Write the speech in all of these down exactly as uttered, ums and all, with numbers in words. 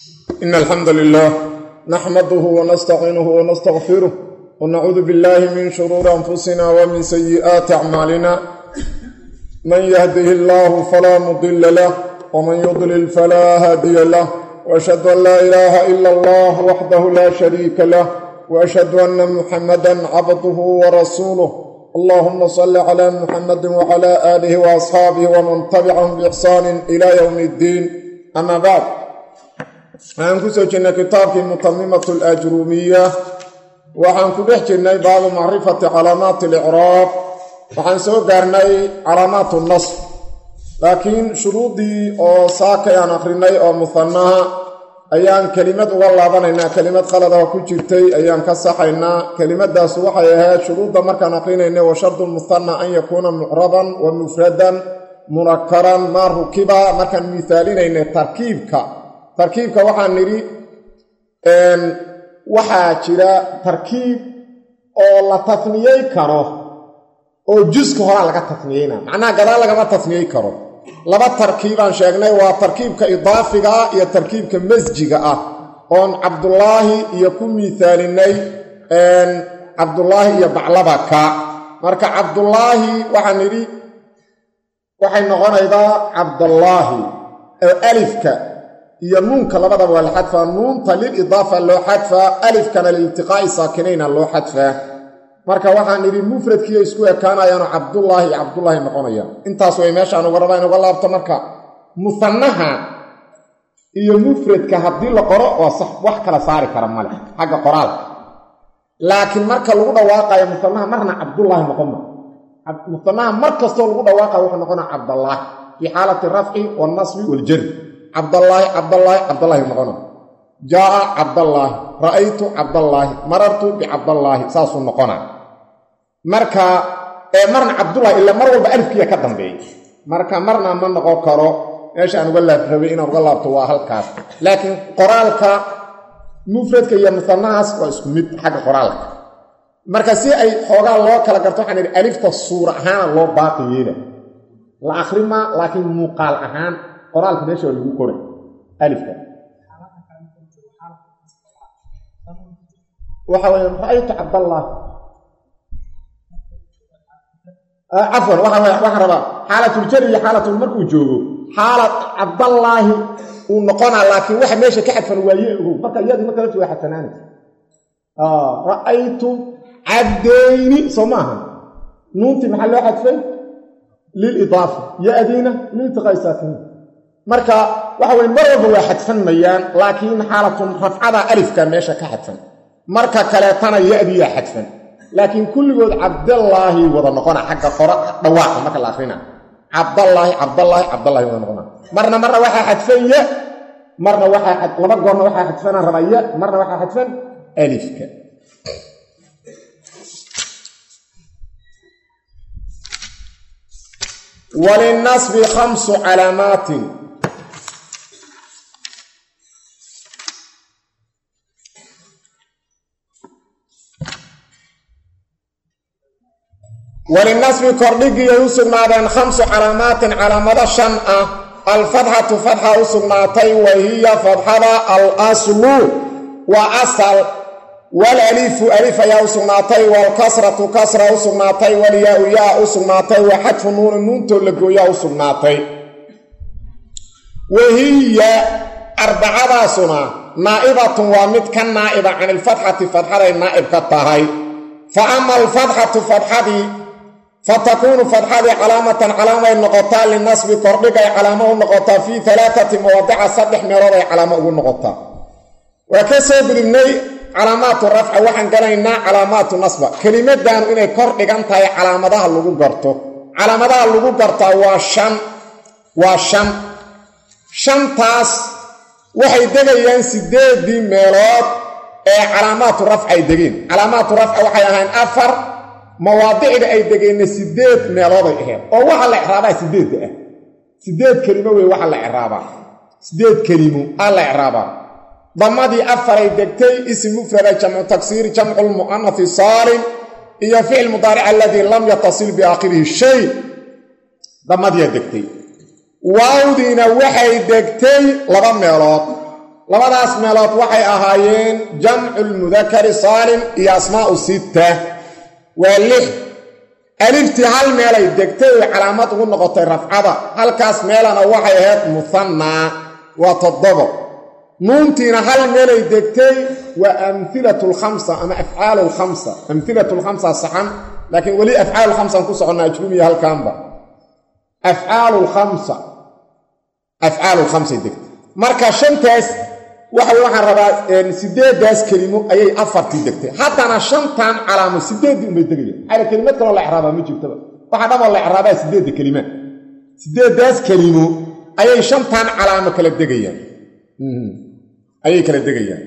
إن الحمد لله نحمده ونستعينه ونستغفره ونعوذ بالله من شرور أنفسنا ومن سيئات أعمالنا من يهده الله فلا مضل له ومن يضلل فلا هادي له وأشهد أن لا إله إلا الله وحده لا شريك له وأشهد أن محمدا عبده ورسوله اللهم صل على محمد وعلى آله وأصحابه ومن تبعهم بإحسان إلى يوم الدين أما بعد waxaan ku soo jirnay kitaabkii mutamimatu al-ajruumiyya waxaan ku dhex jirnay baabu macrifati calaamaat al-i'raab waxaan soo gaarnay calaamaat an-nasb laakiin shuruudii oo saaka aan akhrinay oo musannaha ayaan kelimad uga laabanaynaa kelimad qalad ah ku jirtay ayaan ka saxaynaa kelimadaas waxay ahayd shuruudda markaan akhrinayna wa shartu al-musanna an yakuuna mucraban wa mufradan munakkaran ma rukiba markaan misaalinayna tarkiibka tarkiibka waxaan nidhi waxaa jira tarkiib oo la tasniyey karo oo juska horaa laga tasniyeyna macnaha gadaal lagama tasniyey karo laba tarkiibaan sheegnay waa tarkiibka idaafiga ah iyo tarkiibka masjiga ah oon cabdullaahi iyo ku miisaalinay cabdullaahi iyo baclabaka marka cabdullaahi waxaan nidhi waxay noqonaydaa cabdullaahi oo alifka iyo nuunka labadaba waa la xadfaa nuunta lilidaafa loo xadfaa alifkana lililtiqaa'i saakinayna loo xadfaa marka waxaan idhi mufradkiiyo isku ekaanayaanoo cabdullaahi iyo cabdullaahi noqonayaan intaas way meeshaan uga rabaa in uga laabto marka musannaha iyo mufradka haddii la qoro waa sax wax kala saari kara male xagga qoraalka laakiin marka lagu dhawaaqayo musannaha marna cabdullaahi noqoma musannaha mar kastoo lagu dhawaaqayo wuxuu noqonaa cabdallaahi fii xaalati rafci waalnasbi waaljari cabdallaahi cabdallaahi cabdallaahi noqona jaa'a cabdallaahi ra'aytu cabdallaahi marartu bicabdallaahi saasuu noqonaa marka ee marna cabdullaahi ilaa mar walba alifkiya ka dambeeya marka marna ma noqon karo meesha aan uga laabrabay inaan uga laabto waa halkaas laakiin qoraalka mufradka iyo musannahaas waa isku mid xagga qoraalka marka si ay xoogaa loo kala garto waxaan idhi alifta suura ahaana loo baaqi yeela la akhrimaa laakiin muuqaal ahaan qoraalka meesha waa lagu qoray alifka waxa weeye ra'aytu cabdallah afwan waxa weeye waxa rabaa xaalatul jari iyo xaalatul markuu joogo xaalad cabdallaahi uu noqonaa laakiin waxa meesha ka xadfan waaye ugu marka iyadu marka la waa xadfanaanay ah ra'aytu cabdayni somaha nuunti maxaa loo xadfay lil idaafa ya adina lil taqaysatin marka waxa weeye mar walba waa xadfanmayaan laakiin xaalatun rafcada alifka meesha ka xadfan marka kale tana ya-diya xadfan laakiin kulligood cabdallaahi wada noqona xagga qora dhawaaqa marka la akhrina cabdallaahi cabdallaahi cabdallaahi wada noqona marna marna waxaa xadfan ya marna waxaa laba goorna waxaa xadfanaan rabaa ya marna waxaa xadfan alifka walinasbi khamsu calaamaatin walinasbi kordhigiyay u sugnaadeen khamsu calaamaatin calaamado shan ah alfatxatu fatxa u sugnaatay wa hiya fatxada al aslu waa asal walalifu alif ayaa u sugnaatay waalkasratu kasra u sugnaatay walyaa-u yaa u sugnaatay wa xadfu nuuni nuuntoo la gooyaa u sugnaatay wa hiya arbacadaasuna naa'ibatun waa mid ka naa'iba can ilfatxati fatxaday naa'ib ka tahay fa ama alfatxatu fatxadii fatakuunu fatxadii calaamatan calaamay noqotaa linasbi kordhigay calaamo u noqotaa fii alaaati mawaadica saddex meelood ay calaamo ugu noqotaa waa ka soo gudubnay calaamaatu rafca waxaan galaynaa calaamaatu nasba kelimaddaanu inay kor dhigan tahay calaamadaha lagu garto calaamadaha lagu gartaa waa shan waa shan shantaas waxay degayaan siddeeddii meelood ee calaamaatu rafca ay degeen calaamaatu rafca waxay ahayn afar mawaadicda ay degeenna siddeed meelooday ahayd oo waxa la icraabaa siddeedda ah siddeed kelimo wey waxa la icraabaa siddeed kelimo aa la icraabaa damadii afaray degtay ism mufrada jamcu taksiir jamcu lmu'anasi saalim iyo ficil mudaaric aladii lam yatasil biaakhirihi shay damadiia degtay waawdiina waxay degtay laba meelood labadaas meelood waxay ahaayeen jamcul mudakari saalim iyo asmaa'u sitta waa lix aliftii hal meelay degtay oo calaamad ugu noqotay rafcada halkaas meelana waxay ahayd musanna waa toddobo nuuntiina hal meelay degtay waa amhilatul khamsa ama afcaalul khamsa amhilatul khamsa saxan laakiin wali afcaalul khamsa ku soconaa ajrumiya halkaanba afcaalul khamsa afcaalul khamsa degtay marka shantaas waxa waxaan rabaa sideedaas kelimo ayay afartii degtay haddana shantan calaamo sideedii umay degayaan ala kelimad kaloo la icraabaa ma jirtaba waxa dhamoo la icraabaa sideedda kelima sideedaas kelimo ayay shantan calaamo kala degayaan ayay kala degayaan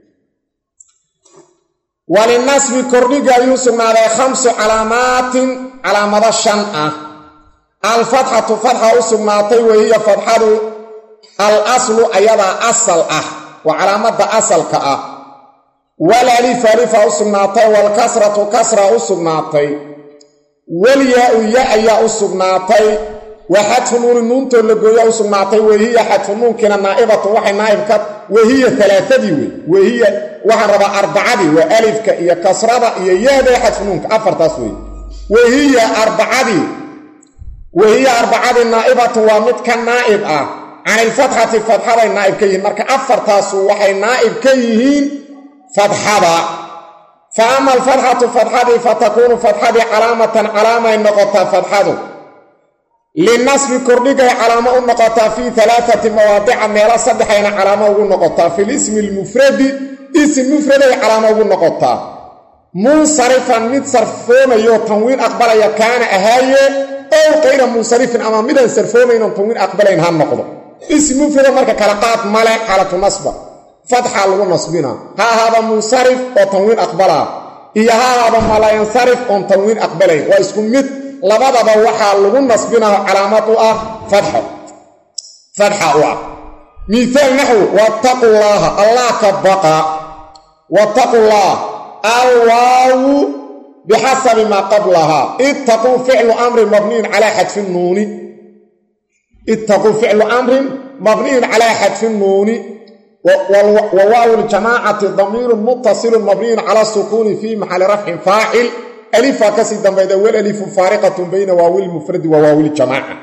walinasbi kordhiga ayuu sugnaaday khamsu calaamaatin calaamada shan ah alfatxatu fatxa u sugnaatay wehiya fatxadu al aslu ayadaa asal ah waa calaamada asalka ah walaalif alifa u sugnaatay walkasratu kasra u sugnaatay walyaa-u ya ayaa u sugnaatay wa xadfu nuuni nuuntoo la gooya u sugnaatay wehiya xadfu nuunkiina naa'ibatu waxay naa'ibka wehiya alaaadii wey wehiya waxaan rabaa arbacadii waa alifka iyo kasrada iyo yahda xadfu nuunka afartaas wey wehiya arbacadii wehiya arbacadii naa'ibatu waa mid ka naa'ib ah can ilfatxati fatxaday naa'ib ka yihiin marka afartaasu waxay naa'ib ka yihiin fatxada fa ama alfatxatu fatxadii fatakuunu fatxadii calaamatan calaamay noqotaa fatxadu linasbi kordhigay calaamo u noqotaa fii alaaati mawaadica meelo saddexayna calaamo ugu noqotaa fi lismi lmufradi ism mufraday calaamo ugu noqotaa munsarifan mid sarfoomayo tanwiin aqbalaya kaana ahaaye ow qayra munsarifin ama midaan sarfoomaynon tanwiin aqbalayn ha noqdo ism mufrada marka kala qaad male xaalatu nasba fatxa lagu nasbina ha ahaada munsarif oo tanwiin aqbalaa iyo ha ahaada malayansarif oon tanwiin aqbalayn waa isku mid labadaba waxaa lagu nasbinaa calaamad u ah fatxo fatxa u ah miaal naxwu wattaqu llaaha allah ka baqa wattaqu llaah alwaawu bixasabi maa qablahaa ittaquu ficlu amrin mabniyin calaa xadfi nuuni ittaquu ficlu amrin mabniyin calaa xadfi nuuni wa waawu ljamaacati damiirun muttasilun mabniyun cala sukuuni fii maxali rafcin faacil alifaa kasii dambayda walalifu faariqatun bayna waawil mufradi wa waawil jamaaca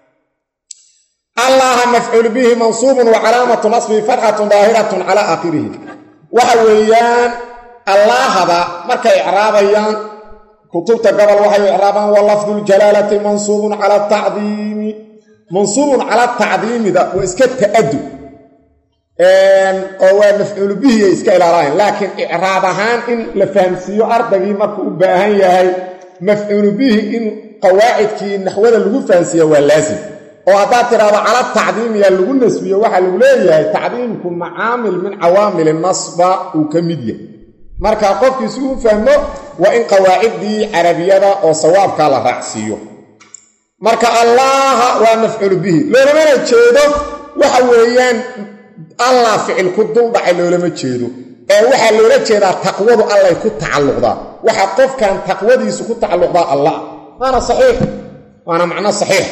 allaha mafcuul bihi mansuubun wa calaamatu nasbihi fatxatun daahiratun calaa aakhirihi waxa weeyaan allaahada markay icraabayaan kutubta gobol waxay icraabaan wa lafdu ljalaalati mansuubun cala tacdiimi mansuubun cala tacdiimida waa iska ta'adub oo waa mafcuulu bihi ay iska ilaalaayeen laakiin icraab ahaan in la fahamsiiyo ardaygii markuu u baahan yahay mafcuulu bihi in qawaacidkii naxwada lagu fahamsiiya waa laasim oo haddaad tidhaahdo cala tacdiimiya lagu nasbiyo waxaa lagu leeyahay tacdiimku macaamil min cawaamili nasba uu ka mid yahay marka qofkiisu uu fahmo waa in qawaaciddii carabiyada oo sawaabkaa la raacsiiyo marka allaha waa mafcuulu bihi loolamana jeedo waxa weeyaan allah ficil ku duldhacay loolama jeedo ee waxaa loola jeedaa taqwadu allay ku tacalluqdaa waxa qofkan taqwadiisu ku tacalluqdaa allah waana saxiix waana macno saxiix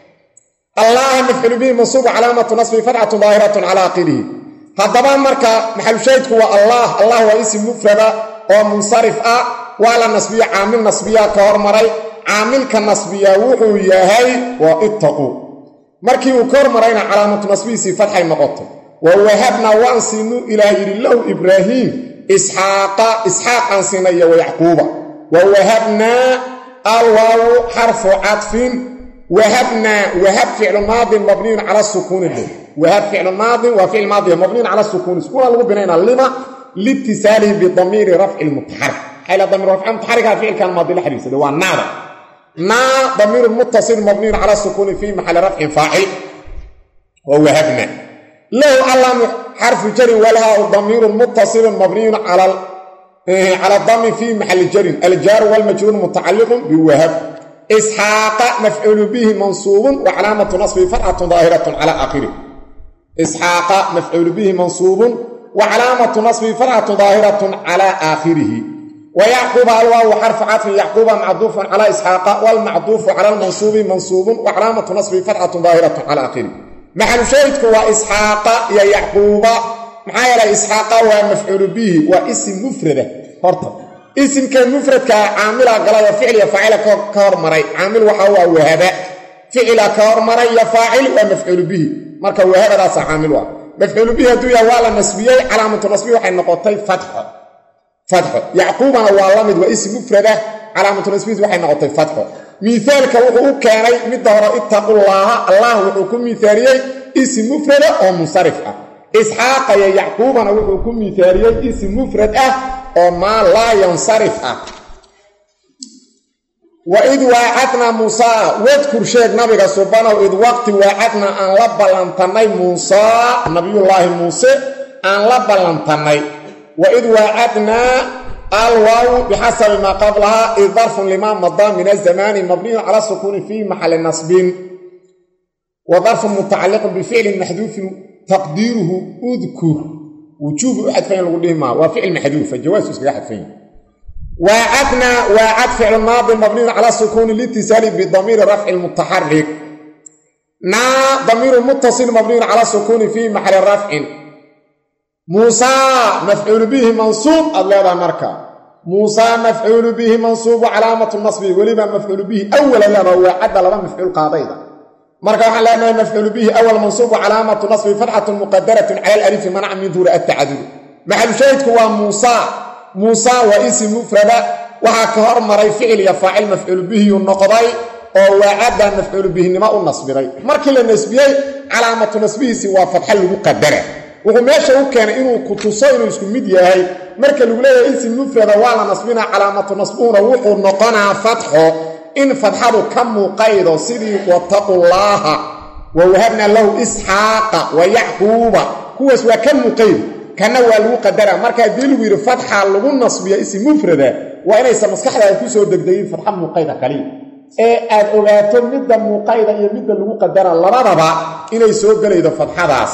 allaha mafcuulu bihi mansuubu calaamatu nasbi fatxatu daahiratun calaa aakhirihi haddaba marka maxalushaydku waa allah allah waa ism mufrada oo munsarif ah waa la nasbiya caamil nasbiyaa ka hormaray caamilka nasbiyaa wuxuu yahay waa ittaquu markii uu ka hormarayna calaamatu nasbihiisii fatxay noqotay wa wahabnaa waan siinuu ilaah yidhi lahu ibraahiim isxaaqa isxaaq aan siinay iyo wayacquuba wa wahabnaa alwaawu xarfu cadfin wahabnaa wahab ficlu maadin mabniyun cala sukuuni dhe wahab ficlu maadin waa ficil maadiya mabniyun cala sukuuni sukuuna lagu binaynaa lima liitisaalihi bidamiiri rafci lmutaxarik xayla damiir rafci mutaxarikaa ficilkan maadi la xiriirsada waa naada naa damiirun muttasil mabniyun cala sukuuni fii maxali rafcin faacil wa wahabnaa lahu allam xarfu jarin walaha damiirun muttasilun mabniyun cala dami fii maxali jarin aljaaru walmajruur mutacalliqun biwahab isxaaqa mafcuulu bihi mansuubun wa calaamatu nasbihi fatxatun daahiratun cala aakhirih isxaaqa mafcuulu bihi mansuubun wa calaamatu nasbihi fatxatun daahiratun cala aakhirihi wa yacquuba alwaawu xarfu cadfin yacquuba macduufun cala isxaaqa walmacduufu cala almansuubi mansuubun wa calaamatu nasbihi fatxatun daahiratun cala aakhirih maxalu shaahidku waa isxaaqa iyo yacquuba maxaa yeelay isxaaqa waa mafcuulu bihi waa isim mufrada horta isimkan mufradka caamila galaya ficil iyo faacil ka hormaray caamil waxa waa wahaba ficila ka hormaray ya faacil waa mafcuulu bihi marka wahabadaas caamil waa mafcuulu bihi haduu yahay waa la nasbiyay calaamatu nasbi waxay noqotay fatha fatha yaqubana waa lamid waa isim mufrada calaamatu nasbi waxay noqotay fatha مثالك وحو كاني مد هore اتقوا الله الله وحو ku miithariyay ism mufrad oo munsarif ah isxaaq ya yaqubana wuxuu ku miithariyay ism mufrad ah oo ma la yansarif ah wa id wa'adna musa wadkur sheeg nabiga subhanahu id waqti wa'adna an la balantanay musa nabiyullah musa an la balantanay wa id wa'adna الواو بحسب ما قبلها ظرف لما مضى من الزمان مبني على السكون في محل نصب وظرف متعلق بفعل محذوف تقديره اذكر وجوب احد فين القديمه وفعل محذوف الجواز احد فين وعدنا وعد فعل ماضي مبني على السكون الاتصال بضمير رفع المتحرك نا ضمير متصل مبني على السكون في محل رفع موسى مفعول به منصوب الله مركا موسى مفعول به منصوب وعلامة النصب ولما مفعول به أولا لما هو عد لما مفعول قاضيدا مركا علامة مفعول به أول منصوب وعلامة النصب فتحة مقدرة على الألف منع من ذور التعدد محل شاهدك هو موسى موسى واسم مفرد وهكهر مري فعل يفاعل مفعول به النقضي وعد مفعول به نماء النصب مركا للنسبية علامة نصبه سوى فتحة المقدرة wuxuu meesha u keenay inuu ku tuso inuu isku mid yahay marka lagu leeyahay ism mufrad waa la nasbina calaamatu nasbuna wuxuu noqonaa fatxo in fatxadu ka muuqaydo sidii wattaqullaha wa wahabna lahu isxaaqa wa yaquba kuwaas waa ka muuqayd kana waa lagu qadara marka hadii lagu yiri fatxa lagu nasbiyo ism mufrada waa inaysan maskaxdaada ku soo degdegin fatxa muuqayda kaliya ee aad ogaato midda muuqayda iyo midda lagu qadara labadaba inay soo galaydo fatxadaas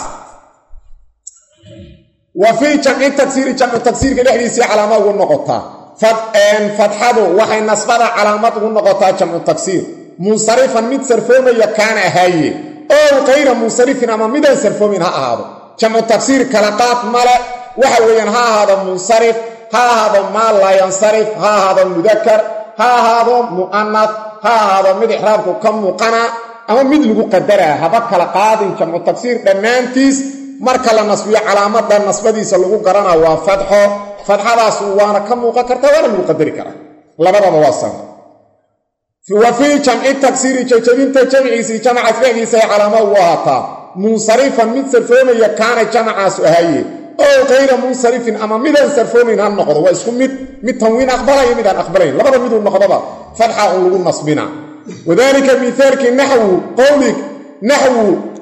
وفي جمع التكسير جمع التكسير كدحديسي علامه ونقطه فتن فتحه وحي نصبها علامه ونقطه جمع التكسير منصرفا مد صرفوم يكان هي او غير منصرف اما مد صرفوم هذا جمع التكسير كلقات ملأ waxa weeyaan ha hada munsarif ha hada ma la yansarif ha hada mudhakkar ha hada muannath ha hada mid ihraabku kam muqana ama mid lagu qadara haba kala qaadin jamcu taksir dhamaantiis marka la nasbiyo calaamada nasbadiisa lagu garana waa fatxo fatxadaas waana ka muuqan kartaa waana lagu qadari karaa labadaba waa san wa fi jamci taksir jajabinta jamciisi jamca fi'liisa calaamada waata munsarifan mid sarfoomaya kaana jamcaas ahaye oo غير منصرف اما ميدان صرفومين هان نقض waa isku mid mid tanwiin aqbalay midaan aqbalayn labada mid uu noqdaba fatxa oo lagu nasbina wadaalika mithalki nahwu qawlik nahwu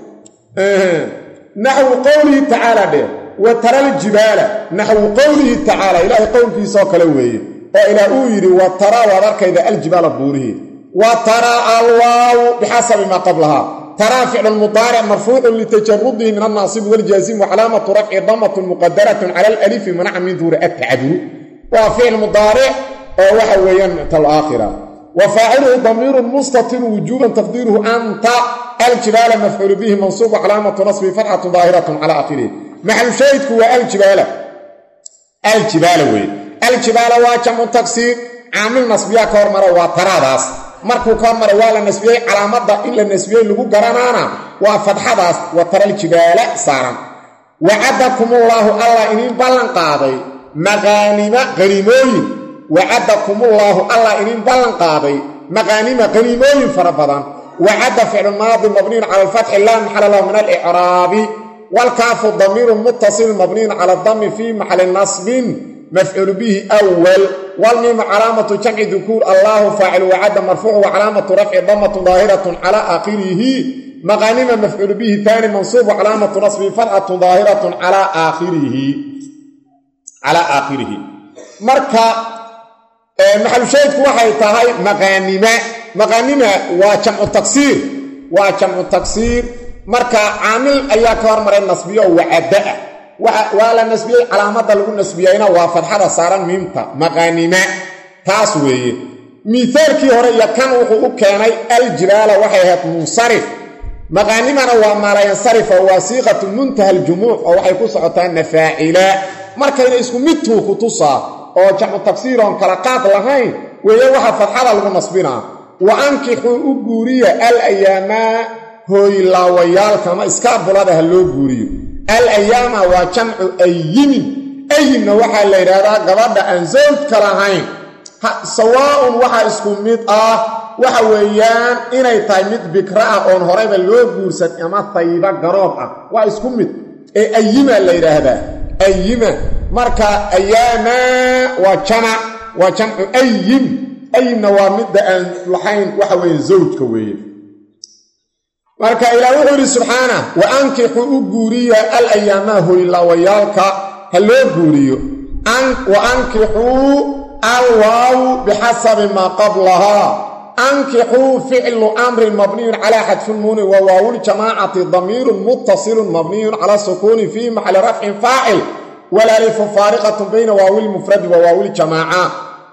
nahwu qawli ta'ala de wa tara al-jibala nahwu qawli ta'ala ilaahi qawlkiisa kala weeye oo ilaa uu yiri wa tara wa arkayda al-jibala buurihi wa tara al-waw bihasabi ma qablaha ترى فعل المضارع مرفوع لتجرده من الناصب والجازم وعلامة رفع ضمة مقدرة على الألف منع من ظهور التعذر وفعل مضارع وحويا الآخرة وفاعله ضمير مستتر وجوبا تقديره أنت الجبال مفعول به منصوب علامة نصب فتحة ظاهرة على آخره محل شاهد هو الجبال الجبال وي الجبال واجم تكسير عامل نصبيا كورمرا وتراداس markuu ka maray waa la nasbiyay calaamada in la nasbiyay lagu garanaana waa fatxadaas wa taral jibaala saaran wa'adakumullahu alla in ballan qaaday maganima ghanimooyin wa'adakumullahu alla in ballan qaaday maganima ghanimooyin farabadan wa'ada fi'l maadi mabni ala al-fath la mahalla lahu min al-i'rab wal kafu damir muttasil mabni ala ad-damm fi mahall nasb مفعول به أول والميم علامة جمع ذكور الله فاعل وعد مرفوع وعلامة رفع ضمة ظاهرة على آخره مغانم مفعول به ثاني منصوب وعلامة نصب فتحة ظاهرة على آخره على آخره مركا محل شيء وحي تهي مغانم مغانم وجمع التكسير وجمع التكسير مركا عامل أياكار مرين نصبيه وعداء ولا نسبيه علامه لو نسبيينا وا فرحه سارن ميمتا مغانيمه تاس ويه مثالكي هore ya kan wuxuu u keenay aljibala waxay ahayd munsarif maqaanimana waa ma la yansarifa waa siiqatu muntaha aljumuuc oo waxay ku socotaa nafaa'ila markayna isku mid tuu ku tusaa oo jamcu taksiir oon kala qaad lahayn weeye waxa fatxada lagu nasbinaa wa ankixuu u guuriya alayaama hooylaawyaalka ama iskaabulada ha loo guuriyo alayaama waa jamcu ayimin ayimna waxaa la yidhaahdaa gabadha aan zawjka lahayn sawaa'un waxaa isku mid ah waxa weeyaan inay tahay mid bikra ah oon horeyba loo guursan ama tayba garoob ah waa isku mid ee ayima la yidhaahdaa ayima marka ayaama waa jamac waa jamcu ayim ayimna waa midda aan lahayn waxa weeye zawjka weeye marka ilaa wuxuu yidhi subxaana wa ankixuu u guuriya alayaama hoylaawayaalka ha loo guuriyo wa ankixuu alwaaw bixasabi maa qablahaa ankixuu ficlu amrin mabniyun calaa xadfi nuuni wa waawuljamaacati damiirun muttasilun mabniyun cala sukuuni fii maxali rafcin faacil walalifu faariqatun bayna waawilmufradi wa waawuljamaaca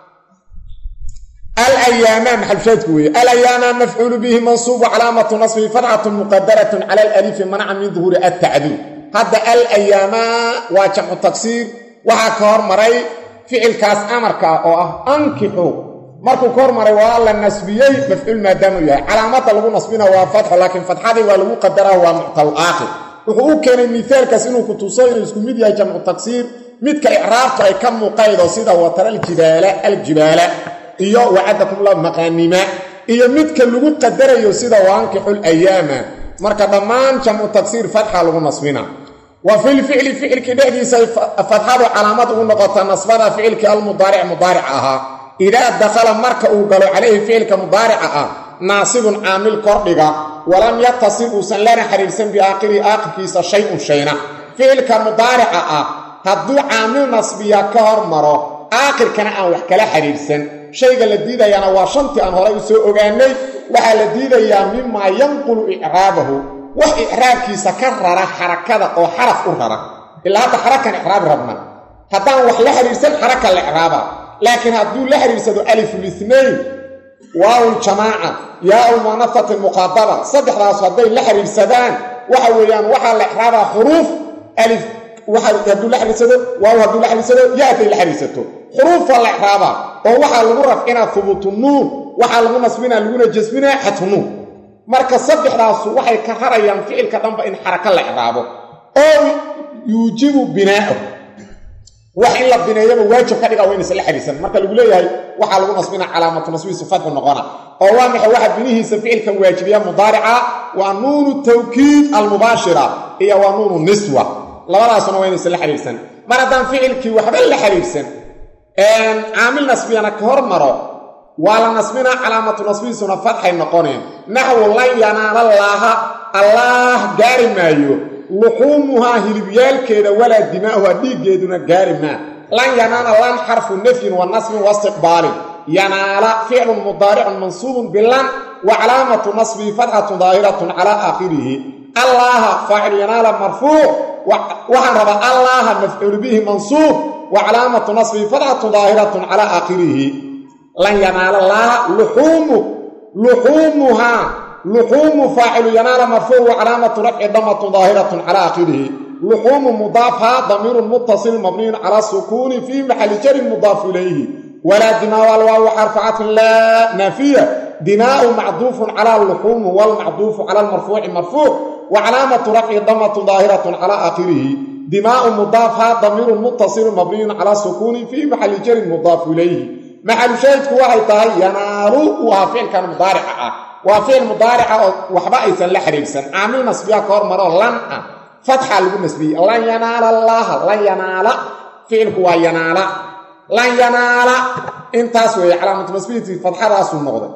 alayaama maxalshaadku weeye alayaama mafcuulu bihi mansuub wacalaamatu nasbihi fatxatun muqadaratun cala alalifi manca min duhuuri attacduud hadda alayaama waa jamcu taksiir waxaa ka hormaray ficilkaas amarka oo ah ankixuu markuu ka hormaray waa la nasbiyey mafcuul maadaamuu yahay calaamada lagu nasbina waa fatxo laakiin fatxadii waa lagu qadaraa waa muctal aakhir wuxuu u keenay mithaalkaas inuu ku tuso inuu isku mid yahay jamcu taksiir midka icraabtu ay ka muuqaydo sida watara aljibaala aljibaala iyo wacadakumullahu maqaanima iyo midka lagu qadarayo sida waankixul ayaama marka dhammaan jamcu taksiir fatxa lagu nasbina wa fil ficli ficilkii dhexdiisa fatxadu calaamad ugu noqota nasbada ficilkii almudaaric mudaaric ahaa idaa dakhala marka uu galo calayhi ficilka mudaarica ah naasibun caamil kordhiga walam yatasib uusan lana xiriirsan biaakhirihi aakhirkiisa shay-un shayna ficilka mudaarica ah hadduu caamil nasbiya ka hormaro aakhirkana aan wax kala xiriirsan shayga la diidayaana waa shantii aan horay u soo ogaanay waxaa la diidayaa mimaa yanqulu icraabahu wax icraabkiisa ka rara xarakada oo xaraf u rara ilaa hadda xarakan icraabi rabna haddaan wax la xiriirsan xaraka la icraaba laakiin hadduu la xiriirsado alifulithnayn waawuljamaaca yaa-ulmu'anafati almuqaadaba saddexdaas hadday la xiriirsadaan waxa weeyaan waxaa la icraabaa xuruuf alif hadduu la xiriirsado waaw hadduu la xiriirsado ya hadday la xiriirsato xuruufa la icraabaa oo waxaa lagu rafcinaa hubuutu nuun waxaa lagu nasbinaa laguna jasminaa xadfu nuun marka saddexdaasu waxay ka rarayaan ficilka dhanba in xaraka la icraabo oo yuujibu binaa'ahu wax in la bineeyaba waajib ka dhiga waynaysa la xiriirsan marka lagu leeyahay waxaa lagu nasbinaa calaamatu nasbihiisu fatxu noqona oo waa maxay waxa binihiisa ficilkan waajibiya mudaarica waa nuunu tawkiid almubaashira iyo waa nuunu niswa labadaasuna waynaysa la xiriirsan mar haddaan ficilkii waxba la xiriirsan caamil nasbiyana ka hormaro waa la nasbinaa calaamatu nasbihiisuna fatxay noqoneen naxwu lan yanaala laaha allaah gaari maayo luxuumuhaa hilibyaalkeeda walaa dimaa'uha dhiiggeeduna gaari maa lan yanaala lan xarfu nafyin wa nasbin wa istiqbaalin yanaala ficlun mudaaricun mansuubun bilan wa calaamatu nasbihi fatxatun daahiratun calaa aakhirihi allaaha faacilu yanaala marfuuc waxaan rabaa allaaha mafcuulu bihi mansuub wa calaamatu nasbihi fatxatun daahiratun calaa aakhirihi lan yanaala laaha luxuumu luxuumuhaa luxuumu faacilu yanaala marfuuc wa calaamatu rafci damatun daahiratun calaa aakhirihi luxuumu mudaafhaa damiirun muttasilun mabniyun calaa sukuuni fii maxalli jarin mudaafu ilayhi walaa dimaau alwaawu xarfacatun laa naafiya dimaau macduufun calaa luxuumu walmacduufu cala almarfuuci marfuuc wa calaamatu rafci damatun daahiratun calaa aakhirihi dimaau mudaafhaa damiirun muttasilun mabniyun calaa sukuuni fii maxalli jarin mudaafu ilayhi maxalu shaahidku waxay tahay yanaalu uu ahaa ficilkan mudaarica ah waa ficil mudaarica oo waxba aysan la xiriirsan caamil nasbiya ka hormaroo lan ah fatxa lagu nasbiyey lan yanaala allaaha lan yanaala ficilku waa yanaala lan yanaala intaas weeye calaamatu nasbihiisii fatxadaasuu noqday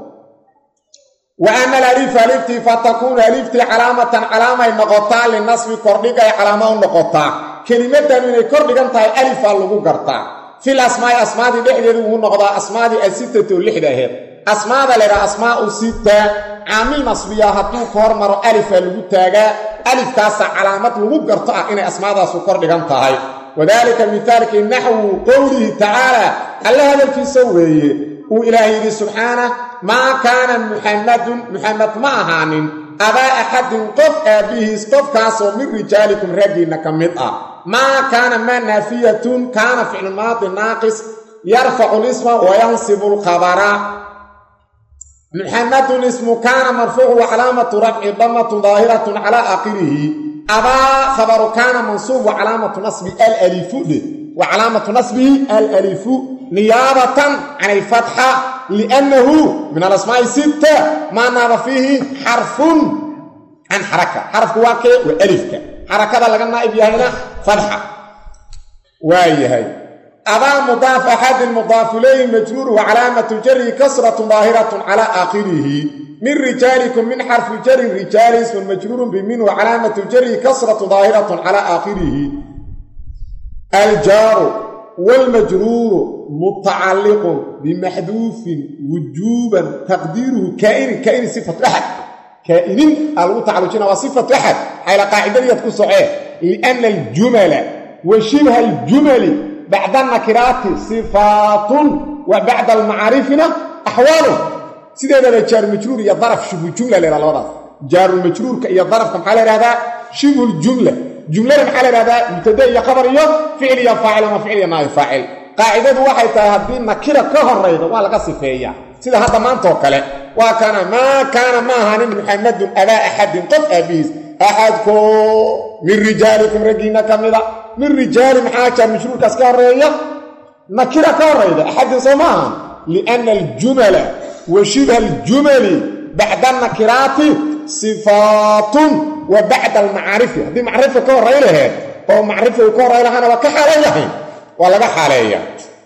wa ama alaliif aliftii fatakuunu aliftii calaamatan calaamay noqotaa linasbi kordhiga ay calaama u noqotaa kelimadan inay kordhigan tahay alifaa lagu gartaa fil asmaai asmaadii dhexdeedu wuu noqdaa asmaadii asitati oo lixda aheed asmaada leedha asmaau sita caamil nasbiya hadduu ka hormaro alifaa lagu taagaa alifkaasa calaamad lagu garto ah inay asmaadaasu kordhigan tahay wadaalika mithaalkii naxwu qowlihi tacaala alla hadalkiisa weeye uu ilaahay yidhi subxaanah maa kaana muxammadun muxamed ma ahaanin أبا أحد قف أبيه قف كاسو من رجالكم رجينا كمدأ ما كان ما نافية كان فعل الماضي ناقص يرفع الاسم وينصب الخبر محمد الاسم كان مرفوع وعلامة رفع ضمة ظاهرة على آخره أبا خبر كان منصوب وعلامة نصب الألف وعلامة نصبه الألف نيابة عن الفتحة لأنه من الأسماء الستة ما ناب فيه حرف عن حركة حرف واكي وألفك حركة لقنا إبيا هنا فتحة وهي هي أبا مضاف أحد المضاف إليه مجرور وعلامة جره كسرة ظاهرة على آخره من رجالكم من حرف جر رجال اسم مجرور بمن وعلامة جره كسرة ظاهرة على آخره الجار والمجرور متعلق بمحذوف وجوبا تقديره كائن كائن صفة أحد كائن المتعلقين وصفة أحد على قاعدة يتكون صحيح لأن الجمل وشبه الجمل بعد النكرات صفات وبعد المعارفنا أحوال سيدة هذا جار المجرور يضرف شبه الجملة للوضع جار المجرور يضرف كم حالة هذا شبه الجملة جملة محل هذا مبتدا يا خبر يا فعل يا فاعل ما فعل يا نائب فاعل قاعده waxay tahay hadii nakira ka horeydo waa laga sifeeyaa sida hadda maanta oo kale waa kana ma kana ma hanin muhammad aba ahad qad abis ahad ko min rijalikum rajina kamida min rijal mahaaja mashruurkaas ka horeeya nakira ka horeydo ahad soomaa لان الجمل وشبه الجمل بعد النكرات صفات وبعد المعرفة هذه معرفة كورة إليه هو معرفة كورة إليه أنا وكحاليه ولا كحاليه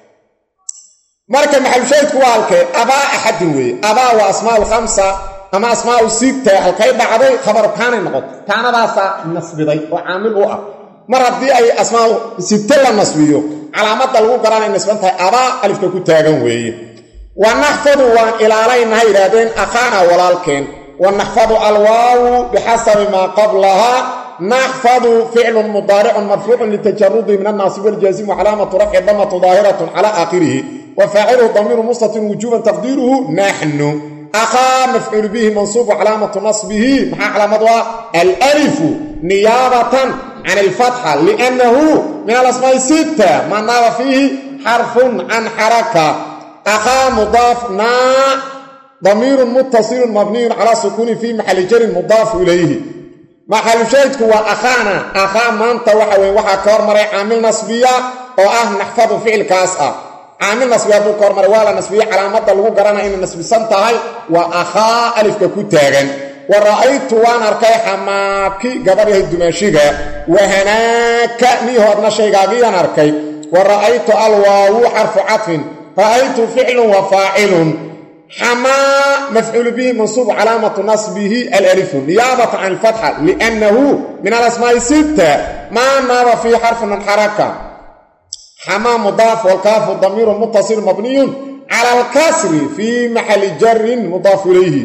مركب محل شيء كوالك أبا أحد وي أبا وأسماء الخمسة أما أسماء الستة الكيب بعضي خبر كان النقط كان باسا نصبي وعامل وقع مرة دي أي أسماء ستة النصبية علامات الوقران النسبة أبا ألف كتاغن وي ونحفظ وان إلى علينا هيرادين أخانا ولالكين ونحفظ الواو بحسب ما قبلها نحفظ فعل مضارع مرفوع للتجرد من الناصب والجازم وعلامة رفع ضمة ظاهرة على آخره وفاعله ضمير مستتر وجوبا تقديره نحن أخا مفعول به منصوب وعلامة نصبه مع علامة الألف نيابة عن الفتحة لأنه من الأسماء الستة ما ناب فيه حرف عن حركة أخا مضاف نا ضمير متصل مبني على سكون في محل جر مضاف إليه محل شيء هو أخانا أخا ما أنت وحوي وحا كورمري عامل نصبية أو أه نحفظ فعل كاسأ عامل نصبية دو كورمري ولا نصبية علامة لغو قرانا إن النصبي سنتهي وأخا ألف ككتاغن ورأيت وانا أركي حماكي قبره الدماشيقة وهناك نيهو أدنا شيقاقيا أركي ورأيت الواو حرف عطف رأيت فعل وفاعل حما مفعول به منصوب علامة نصبه الألف نيابة عن الفتحة لأنه من الأسماء الستة ما ناب في حرف من حركة حما مضاف والكاف الضمير متصل مبني على الكسر في محل جر مضاف إليه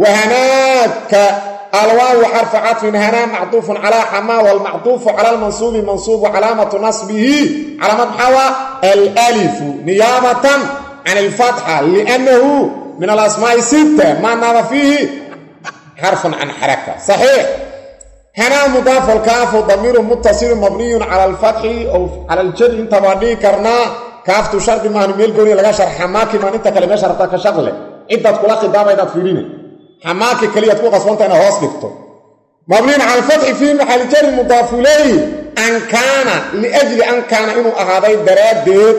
وهناك الواو حرف عطف هنا معطوف على حما والمعطوف على المنصوب منصوب علامة نصبه علامة حوا الألف نيابة عن الفتحة لأنه من الأسماء الستة ما ناب فيه حرف عن حركة صحيح هنا مضاف الكاف ضمير متصل مبني على الفتح أو على الجر انت مبني كرنا كاف تشرط ما نميل قولي لغا شرح حماكي ما انت كلمة شرطك شغلة عدة تقلاقي دابا إذا تفيريني حماكي كلية تقول قصوانت أنا هوس دكتور مبني على الفتح في محل جر مضاف إليه أن كان لأجل أن كان إنه أهدي الدراد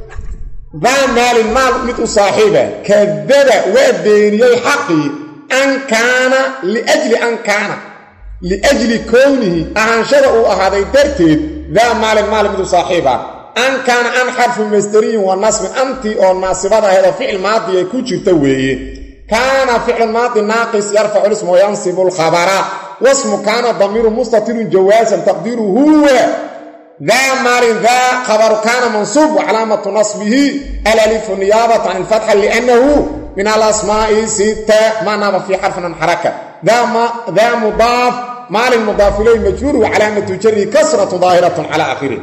ذا مال المال مثل صاحبه كذب وديني حقي أن كان لأجل أن كان لأجل كونه أنشره أهدي الدرتيب ذا مال المال مثل صاحبه أن كان أن حرف مستري والنصب أنت أو الناصبة هذا فعل ماضي يكون شتوي كان فعل ماضي ناقص يرفع الاسم وينصب الخبر واسم كان ضمير مستتر جوازا تقديره هو ذا مال ذا خبر كان منصوب وعلامة نصبه الألف نيابة عن الفتحة لأنه من الأسماء ستة ما ناب في حرف من حركة ذا, ما ذا مضاف مال المضاف إليه مجرور وعلامة جره كسرة ظاهرة على آخره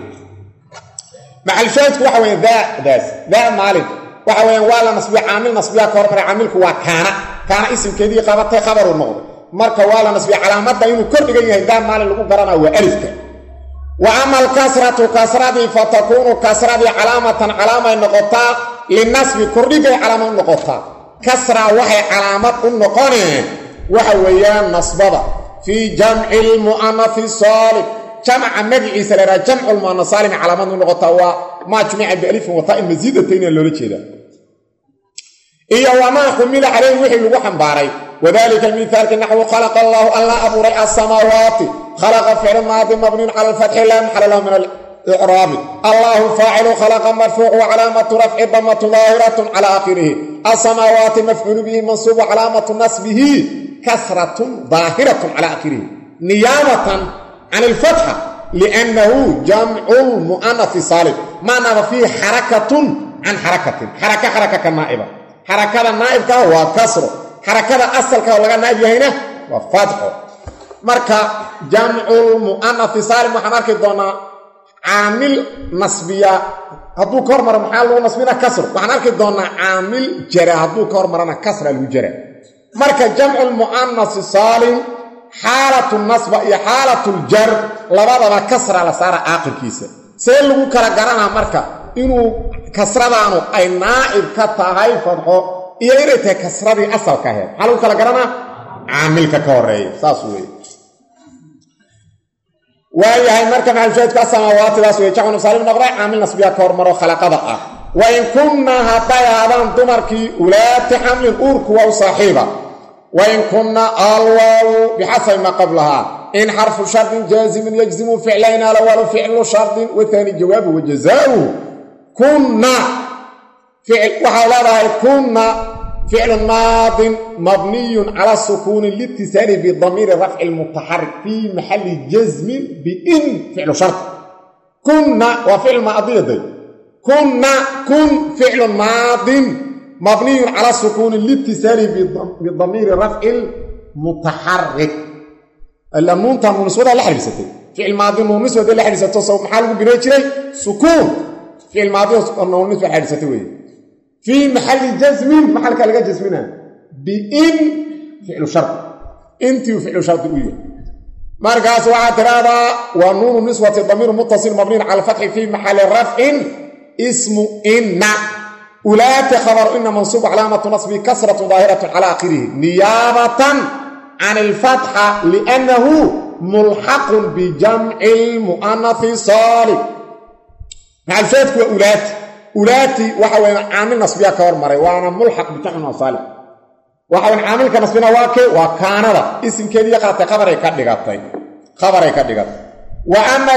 مع الشاهد وحوين ذا ذا ذا مال وحوين ولا نصبي عامل نصبيها كورمر عاملك وكان كان اسم كذي قابته خبر النقض marka waa la nasbiya calaamadda inuu kor dhigan yahay daan maalin lagu garanaa waa alifka wa ama alkasratu kasradii fatakunu kasradii calaamatan calaamay noqotaa linasbi kordhigay calaamad u noqotaa kasra waxay calaamad u noqoneen waxa weeyaan nasbada fii jamci lmu'anafi saalim jamca magaciisa la yidhaha jamcu lmu'anaf saalim calaamad u noqotaa waa maa jumica bialifin wataa in masiidatayna loola jeedaa iyo wamaa xumila calayhi wixii lagu xambaaray wadalika mithaalki naxwu khalaqa allaahu alla abuuray alsamaawaati khalaqa ficlu maadi mabniun cala alfatxi laa maxala lahu min alicraabi allaahu faacilu khalaqa marfuuc wa calaamatu rafci damatu daahiratun cala aakhirihi alsamaawaati mafcuulu bihi mansuub wa calaamatu nasbihi kasratun daahiratun cala aakhirihi niyaabatan can alfatxa liannahu jamcu lmu'anafi saalim maanaaba fiihi xarakatun can xarakatin xaraka xaraka ka naa'iba xarakada naa'ibkaa waa kasro xarakada asalka oo laga naa'ib yahayna waa fatxo marka jamculmu'anafi saalim waxaan arki doonaa caamil nasbiya hadduu ka hormaro maxaa lagu nasbina kasro waxaan arki doonaa caamil jara hadduu ka hormarana kasra lagu jara marka jamculmu'anasi saalim xaalatu nasba iyo xaalatuljar labadaba kasra la saara aakhirkiisa see lagu kala garanaa marka inuu kasradaanu ay naa'ib ka tahay fadxo iyo inay tahay kasradii asalka ahayd maxaa lagu kala garanaa caamilka ka horeeya saas weeye waayahay marka maxalushaahidku asamaawaatidaas weye jacnu saalim noqday caamil nasbiya ka hormaro khalaqada ah wain kunnaa hadday aadaan dumarkii ulaati xamlin uurku waa u saaxiiba wain kunna alwaawu bixasabi maa qablahaa in xarfu shardin jaazimin yajzimu ficlayn alawalu ficlu shardin wathani jawaabu wajazaauhu kunna waxaa leedahay kunna ficlu maadin mabniyun cala sukuuni liitisaali bidamiiri rafci lmutaxarik fii maxali jazmin biin ficlu shard kunna waa ficl maadiyaday kunna kun ficlu maadin mabniyun cala sukuuni liitisaali bidamiiri rafci lmutaxarik nuunta nuuniswadaa la xiriirsatay ficil maadi nuuniswada la xiriirsato s maxaa lagu binay jiray sukuun ficil maadi nuunis waa xiriirsatay weye fii maxali jasmin maxalka laga jasmina biin ficlu shard intii ficlu shardi u yahay markaas waxaa tiraahdaa waa nuunu niswati damiiru muttasil mabniin cala alfatxi fii maxali rafcin ismu inna ulaati khabaru ina mansuub calaamatu nasbi kasratu daahiratu cala aakhirihi niyaabatan can alfatxa liannahu mulxaqun bijamci lmu'anafi saalim maxalshaadku waa ulaati ulaati waxa weya caamil nasbiya ka hormaray waana mulxaq bijamci saalim waxa weyn caamilka nasbina waa kee waa kaanada isimkeedii qaatay khabaray ka dhigatay khabaray ka dhigatay wa ama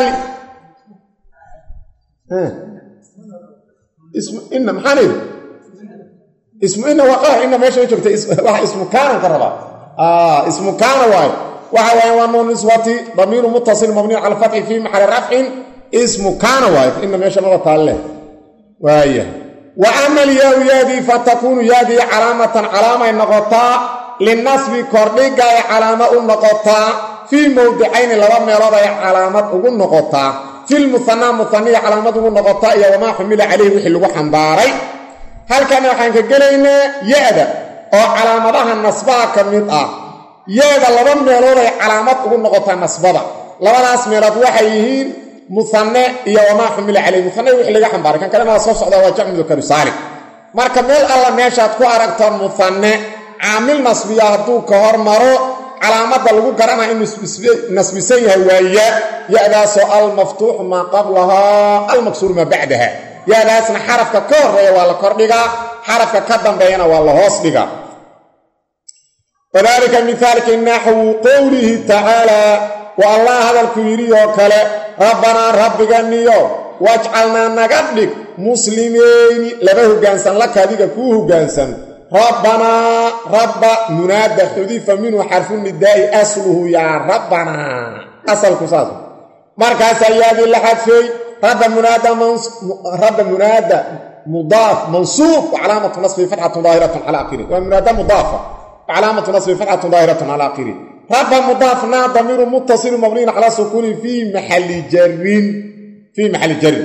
ismu inna maxaan idhi ismu inna waa qara inna meesha joogtay waxa ismu kaana ka rabaa aa ismu kaana waayo waxa weya waa nuun niswati damiiru muttasil mabniy cala alfatxi fii maxali rafcin ismu kaana waayo inna meesha maba taalle waaya wa ama alyaau yaadii fatakuunu yaadii calaamatan calaamay noqotaa linasbi kordhiga ay calaamo u noqotaa fii mowdicayni laba meelood ay calaamad ugu noqotaa filmuhanaa muhaniya calaamad ugu noqotaa iyo wamaa xumila calayhi wixii lagu xambaaray halkana waxaan ka gelaynaa ya-da oo calaamadaha nasbaha ka mid ah ya-da laba meelood ay calaamad ugu noqotaa nasbada labadaas meelood waxay yihiin muhane iyo wamaa xumila calayhi muhane wixii laga xambaaray kan kalena waa soo socdaa waa jamcu mudakkar saalim marka meel alla meeshaad ku aragto muhane caamil nasbiya hadduu ka hormaro calaamadda lagu garanaa inuu nasbisan yahay waa ya ya-daasoo almaftuuxu maa qablahaa almaksuuru maa bacdaha ya-daasna xarafka ka horreeya waa la kordhigaa xarafka ka dambeeyana waa la hoos dhigaa wadaalika mihaalki naxwu qowlihi tacaalaa wa allah hadalku yidhi oo kale rabbanaa rabbiganiyo wajcalnaa naga dhig muslimeyni laba hoggaansan laka adiga kuu hoggaansan rabbanaa rabba munaada xudifa minhu xarfu nidaa'i asluhu yaa rabbanaa asalku saas markaasaa yaadii la xadfeey rabba munaada rabba munaada mudaaf mansuub wacalaamatu nasbi fatxatun daahiratun cala aakhiri waa munaada mudaafa wacalaamatu nasbi fatxatun daahiratun cala aakhiri rabba mudaafnaa damiiru muttasilu mabniyin calaa sukuunin fii maxali jarin fii maxali jarin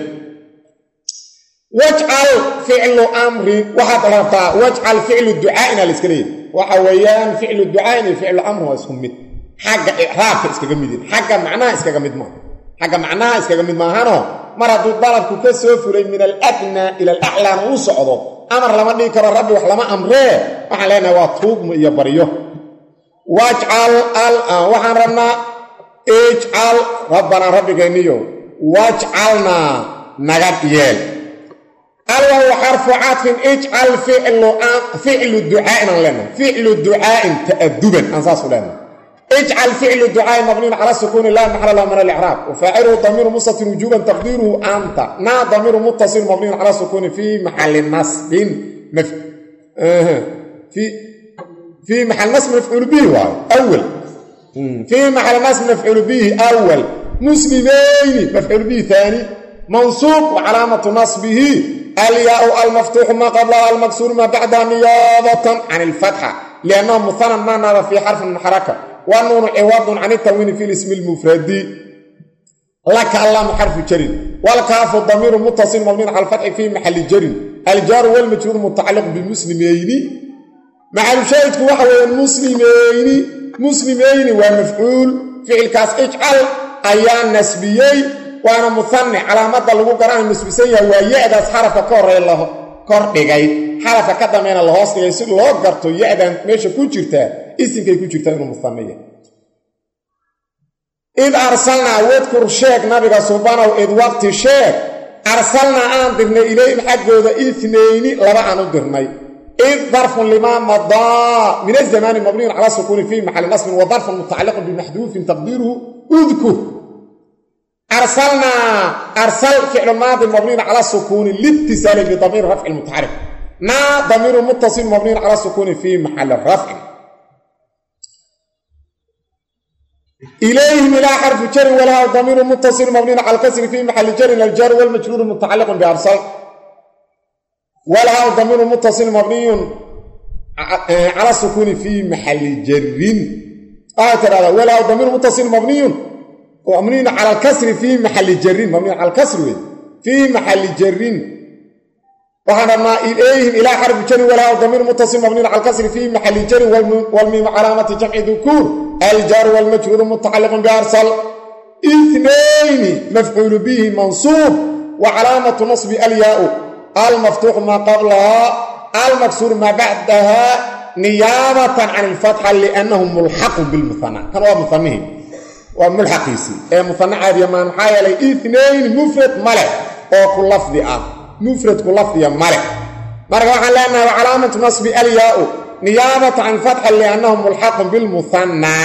wajcal ficlu amrin waxaad rabtaa wajcal ficlu ducaaina la iska leeyahy وحويان فعل الدعاء فعل الأمر واسمه حاجة إعراب إسكجمدين حاجة معناها إسكجمد ما حاجة معناها إسكجمد ما هنا مرة الضرب كسفر من الأدنى إلى الأعلى وصعده أمر لما نيكر الرب وحلما أمره وحلنا وطوب يبريه واجعل الآن وحرنا اجعل ربنا ربي جنيو واجعلنا نغتيل الواو حرف عطف اجعل فعل فعل الدعاء لنا فعل الدعاء تأدبا أنصاص لنا اجعل فعل الدعاء مبني على سكون الله محل له من الإعراب وفاعله ضمير مستتر وجوبا تقديره أنت نا ضمير متصل مبني على سكون في محل نصب مف... آه. في في محل نصب مفعول به أول في محل نصب مفعول به أول مسلمين مفعول به ثاني منصوب وعلامة نصبه الياء المفتوح ما قبلها المكسور ما بعدها نيابة عن الفتحة لأنه مثنى ما نرى في حرف من حركة والنون عوض عن التنوين في الاسم المفرد لك اللام حرف جر والكاف الضمير متصل مبني على الفتح في محل جر الجار والمجرور متعلق بالمسلمين مع الشاهد وحوى المسلمين مسلمين ومفعول فعل كاس اجعل ايان نسبيين وانا مثنى على مدى لو قران نسبيسيه ويادا حرف كور الله كور دغاي حرف كدمين الله هوس دغاي سي لو غرتو يادا ميشه ku jirta isimkay ku jirta inuu muthaniya id arsalna wadkur sheeg nabiga subhanahu id waqti sheeg arsalna aan dirnay ilayhim xaqooda ithnayni laba aan u dirnay id ظرف لما مضى من الزمان مبني على سكون في محل نصب وظرف متعلق بمحذوف تقديره اذكر أرسلنا أرسل فعل ماضي مبني على السكون لاتصال بضمير رفع المتحرك نا ضمير متصل مبني على السكون في محل الرفع إليهم إلى حرف جر ولا ضمير متصل مبني على الكسر في محل جر الجر والمجرور متعلق بأرسل ولا ضمير متصل مبني على السكون في محل جر آخر ولا ضمير متصل مبني ومبني على الكسر في محل جر مبني على الكسر في محل جر وحنا إليهم إلى حرف جر ولا ضمير متصل مبني على الكسر في محل جر والميم علامة جمع ذكور الجار والمجرور متعلق بأرسل اثنين مفعول به منصوب وعلامة نصب الياء المفتوح ما قبلها المكسور ما بعدها نيابة عن الفتحة لأنه ملحق بالمثنى كان هو مثنيه وملحقيسي اي مثنى عادي ما نحايا لي اثنين مفرد ملك او كل لفظ اه مفرد كل لفظ ملك مرة وحن لنا وعلامة نصب الياء نيابة عن فتحة لأنه ملحق بالمثنى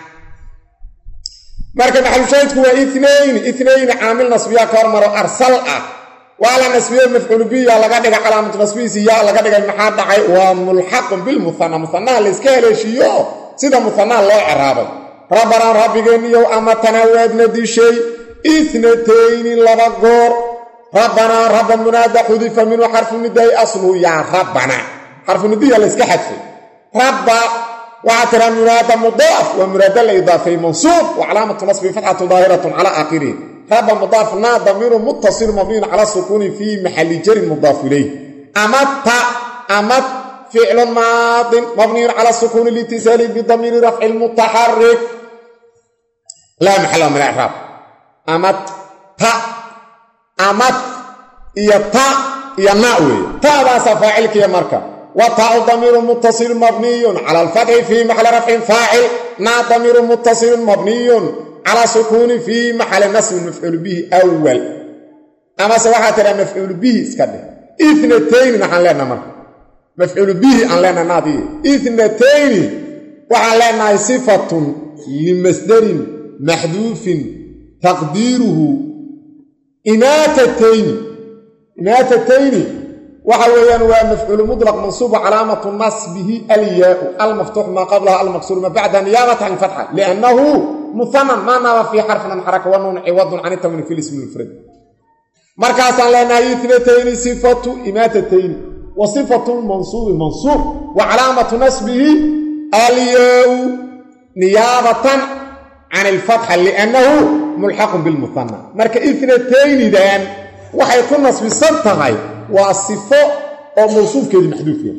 مرة محل شاهد هو اثنين اثنين عامل نصبيا كورمر أرسل وعلى نسبيه مفعول به لغا دغ علامه نسبيه يا لغا دغ maxaa dhacay waa mulhaq bil muthanna muthanna la iska heleeshiyo sida muthanna loo iraabo rabbana rabbigeeniyo ama tanawadna dishay ithnatayn laba goor rabbana rabbana munada hudifa min harfu niday aslu ya rabbana harfu niday la iska hadfay rabba wa atara munada mudaf wa munada la idafi mansub wa alamatu nasbi fathatu dahiratun ala akhirih رب مضاف نا ضمير متصل مبني على السكون في محل جر مضاف اليه امت امت فعل ماض مبني على السكون الاتصال بضمير رفع المتحرك لا محل من الاعراب امت تا امت يا تا يا ناوي تا باس فاعلك يا مركب وتاء ضمير متصل مبني على الفتح في محل رفع فاعل نا ضمير متصل مبني على سكون في محل نصب مفعول به أول أما سواء ترى مفعول به اسكده اثنتين نحن لنا مر مفعول به أن لنا ناضي اثنتين وعن لنا صفة لمصدر محذوف تقديره إناثتين إناثتين وحويا ومفعول مطلق منصوب علامة نصبه الياء المفتوح ما قبلها المكسور ما بعدها نيابة عن فتحة لأنه مثنى ما نرى في حرف من حركة ونون عوض عن التنوين في الاسم المفرد مركزا لنا اثنتين صفة إماتتين وصفة المنصوب منصوب وعلامة نصبه الياء نيابة عن الفتحة لأنه ملحق بالمثنى مركز اثنتين دان وحيكون نصب الصدق هاي والصفة أو موصوف كده محذوف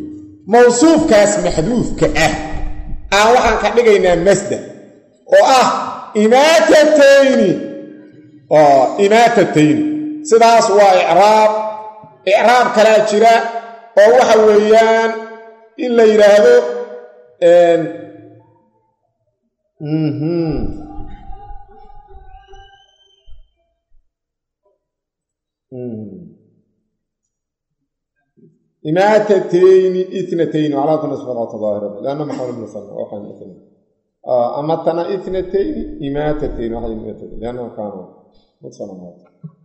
mawsuufkaas maxduufka ah aan waxaan ka dhigaynaa masdar oo ah imaatatayni oo imaatatayni sidaas waa i'raab i'raab kala jira oo waxa weeyaan in la yiraahdo een mhm إماتتين اثنتين وعلى نصف ظاهرة لأنه محول بن صلى الله عليه وسلم أمتنا اثنتين إماتتين واحد إماتتين لأنه كانوا متصنمات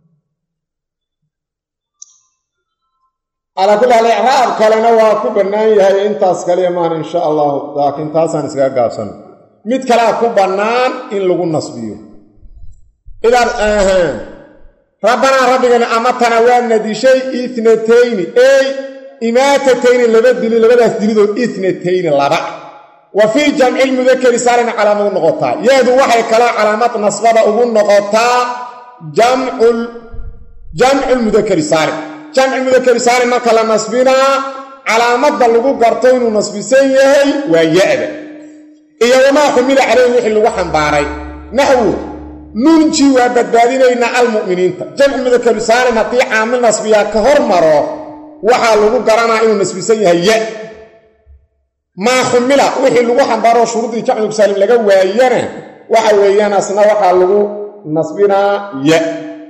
على كل الإعراب كلنا وكبرناي هاي انتاس كلمان إن شاء الله لكن تاسا نسقى قابسا ميت كلا كبرنان إن لغو النصبية إذا آهان ربنا ربنا أمتنا وأن شيء اثنتين أي إماتتين لبدل لبدل أسدلدو اثنتين لبع وفي جمع المذكر سالم علامة النقطة يدو وحي كلا علامات نصبة أبو النقطة جمع جمع المذكر سالم جمع المذكر سالم كلا نصبنا علامات بلغو قرطين ونصبسين ويأبا إيا وما حمل عليه وحي اللوحن باري نحو ننجي وبدبادين إن المؤمنين جمع المذكر سالم هطي عامل نصبيا كهر مرو waxaa lagu garanaa inuu nasbisan yahay ya ma khumila wixii lagu xambaro shuruudii jamcu salim laga waayana waxa weeyaan asna waxa lagu nasbinaa ya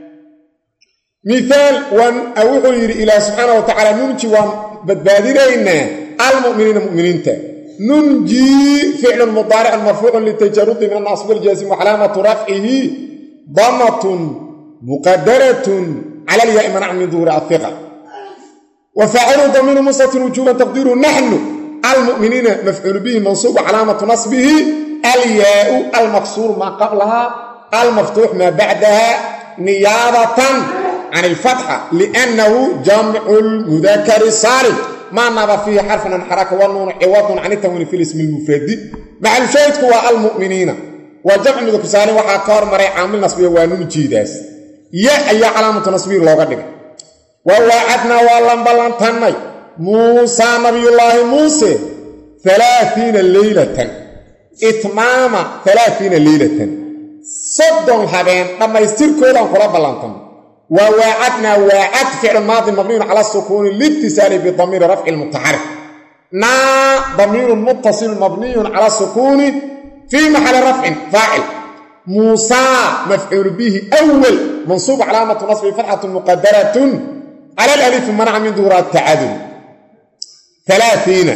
مثال وان اوحو يري الى سبحانه وتعالى ننجي وبدباديننا المؤمنين المؤمنين ننجي فعل مضارع مرفوع للتجرد من النصب والجزم وعلامه رفعه ضمه مقدره على الياء منع من ظهور الثقل وفاعل ضمير مستتر وجوبا تقديره نحن المؤمنين مفعول به منصوب علامة نصبه الياء المكسور ما قبلها المفتوح ما بعدها نيابة عن الفتحة لأنه جمع المذكر السالم ما نضع فيه حرف عن حركة والنون عوض عن التنوين في الاسم المفرد مع الشيء هو المؤمنين وجمع المذكر السالم وحكار مري عامل نصبه ونون جيداس يا أي علامة نصبه الله قدك ووعدنا والله بلانتني موسى نبي الله موسى ثلاثين ليلة إتمام ثلاثين ليلة صدهم هبين لما يستير كودان كلا بلانتن ووعدنا وعد فعل ماضي مبني على السكون الاتصال بضمير رفع المتحرك نا ضمير متصل مبني على السكون في محل رفع فاعل موسى مفعول به أول منصوب علامة نصب فتحة مقدرة على الألف منع من دورات التعادل ثلاثين